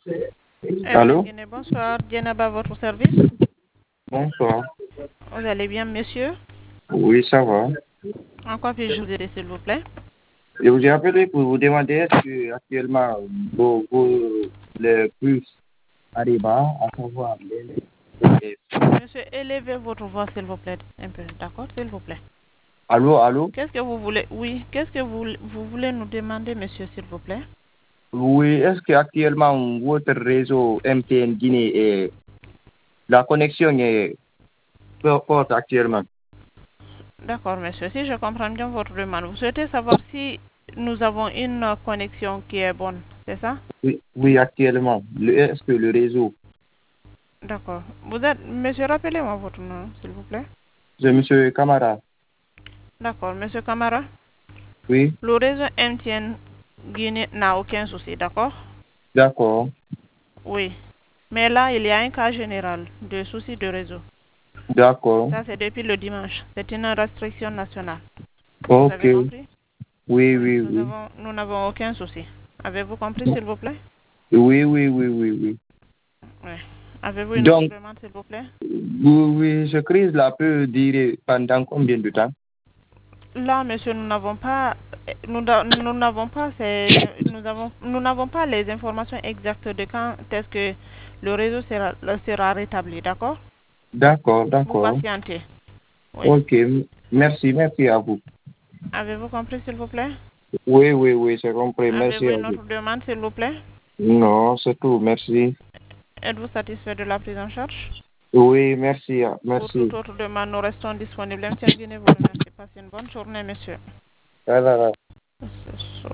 Allô? Guinée, bonsoir. Djenaba, votre service. Bonsoir. Vous allez bien, monsieur? Oui, ça va. En quoi puis-je vous aider, s'il vous plaît? Je vous ai appelé pour vous demander est-ce que actuellement les puces arrivent à savoir Monsieur, élevez votre voix, s'il vous plaît, un peu, d'accord, s'il vous plaît. Allô, allô? Qu'est-ce que vous voulez? Oui, qu'est-ce que vous voulez nous demander, monsieur, s'il vous plaît? Oui, est-ce que actuellement votre réseau MTN Guinée est la connexion est forte actuellement? D'accord, monsieur. Si je comprends bien votre demande, vous souhaitez savoir si nous avons une connexion qui est bonne, c'est ça? Oui, oui, actuellement. Est-ce que le réseau? D'accord. Vous êtes, monsieur, rappelez-moi votre nom, s'il vous plaît. C'est Monsieur Camara. D'accord, monsieur Camara. Oui, Le réseau MTN Guinée n'a aucun souci, d'accord? d'accord, Oui. Mais là, il y a un cas général de souci de réseau. d'accord. Ça, c'est depuis le dimanche. C'est une restriction nationale. Vous Ok. avez compris? Oui, Oui. oui, oui. Nous n'avons aucun souci. Avez-vous compris, s'il vous plaît? Oui, oui, oui, oui, oui. Oui. Avez-vous une autre Donc, demande, s'il vous plaît? oui, ce crise là peut durer pendant combien de temps? Là, monsieur, nous n'avons pas, nous n'avons pas nous n'avons pas les informations exactes de quand est-ce que le réseau sera rétabli, d'accord? D'accord, Vous d'accord. patientez. Oui. Ok, merci, merci à vous. Avez-vous compris, s'il vous plaît? Oui, oui, oui, c'est compris. Merci Avez-vous à une vous. autre demande, s'il vous plaît? Non, c'est tout. Merci. Êtes-vous satisfait de la prise en charge? Oui, merci, Pour toute merci. autre demande, nous restons disponibles. MTN Guinée vous remercie. Passez une bonne journée, monsieur. Voilà. Merci.